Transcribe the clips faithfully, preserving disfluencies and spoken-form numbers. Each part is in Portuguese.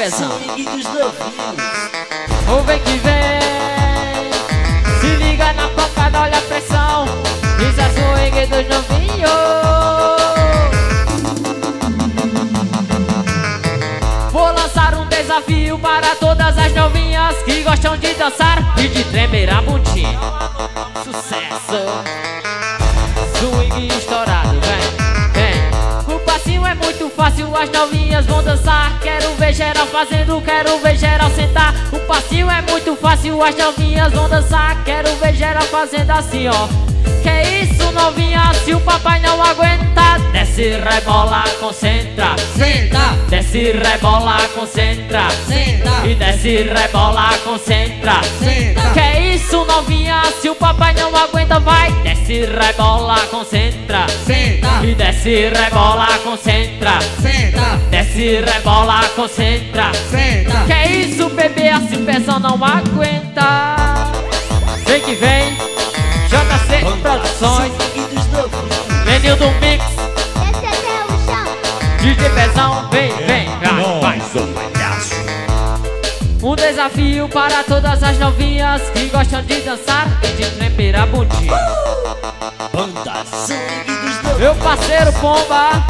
Pezão. Swing dos novinhos. O vem que vem, se liga na pancada, olha a pressão. Diz a swing dos novinhos. Vou lançar um desafio para todas as novinhas que gostam de dançar e de tremer a bundinha. Sucesso. Swing estourado, vem, vem. O passinho é muito fácil, as novinhas vão dançar. Quero ver geral fazendo, quero ver geral sentar. O passinho é muito fácil, as novinhas vão dançar. Quero ver geral fazendo assim, ó. Que isso, novinha, se o papai não aguenta, desce, rebola, concentra. Senta, Desce, rebola, concentra. senta, E desce, rebola, concentra. senta. Que isso, novinha, se o papai não aguenta, vai. Desce, rebola, concentra. Senta, E desce, rebola, concentra. senta, Desce, rebola, concentra. senta. Que isso, bebê, assim o pessoal não aguenta. Vem que vem, J C Produções, Swing dos novinhos. Menino do Mix, Desce até o chão. D J Pezão, vem, vem, vai, vai. Sou palhaço. Um desafio para todas as novinhas que gostam de dançar e de tremer a bundinha. Banda Swing dos novinhos. Meu parceiro Pomba,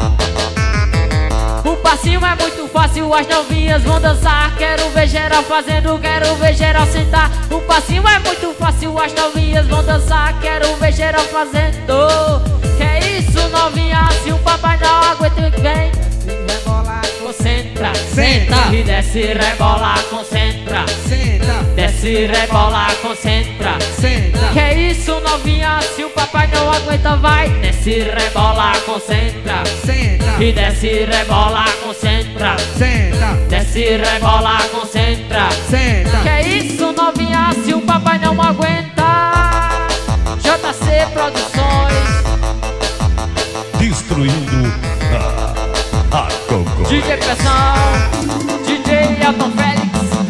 o passinho é muito fácil, as novinhas vão dançar. Quero ver geral fazendo, quero ver geral sentar. O passinho é muito fácil, as novinhas vão dançar. Quero ver geral fazendo. Que isso, novinha, se o papai não aguenta, vem. Rebola, concentra. Senta. E desce, rebola, concentra. Senta, Desce, rebola, concentra. senta, Que isso, novinha, se o papai não aguenta, vai. Desce, rebola, concentra. senta, E desce, rebola, concentra. senta, Desce, rebola, concentra. senta. Que isso, novinha, se o papai não aguenta. J C Produções, Destruindo a, a Coco. D J Pressão, D J Elton Félix.